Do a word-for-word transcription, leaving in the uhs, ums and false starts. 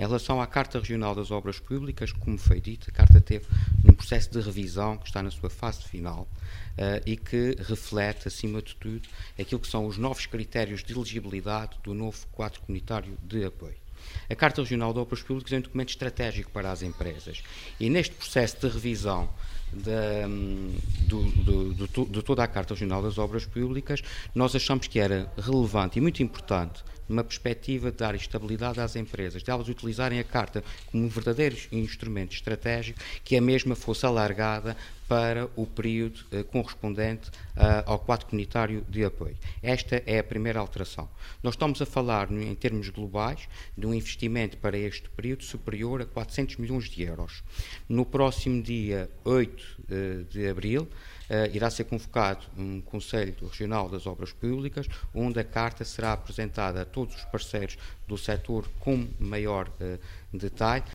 Em relação à Carta Regional das Obras Públicas, como foi dito, a Carta teve num processo de revisão que está na sua fase final uh, e que reflete, acima de tudo, aquilo que são os novos critérios de elegibilidade do novo quadro comunitário de apoio. A Carta Regional de Obras Públicas é um documento estratégico para as empresas e neste processo de revisão de, do, do, do, de toda a Carta Regional das Obras Públicas, nós achamos que era relevante e muito importante, numa perspectiva de dar estabilidade às empresas, de elas utilizarem a Carta como um verdadeiro instrumento estratégico, que a mesma fosse alargada para o período eh, correspondente uh, ao quadro comunitário de apoio. Esta é a primeira alteração. Nós estamos a falar, em termos globais, de um investimento para este período superior a quatrocentos milhões de euros. No próximo dia oito uh, de abril, Uh, irá ser convocado um Conselho Regional das Obras Públicas, onde a Carta será apresentada a todos os parceiros do setor com maior uh, detalhe.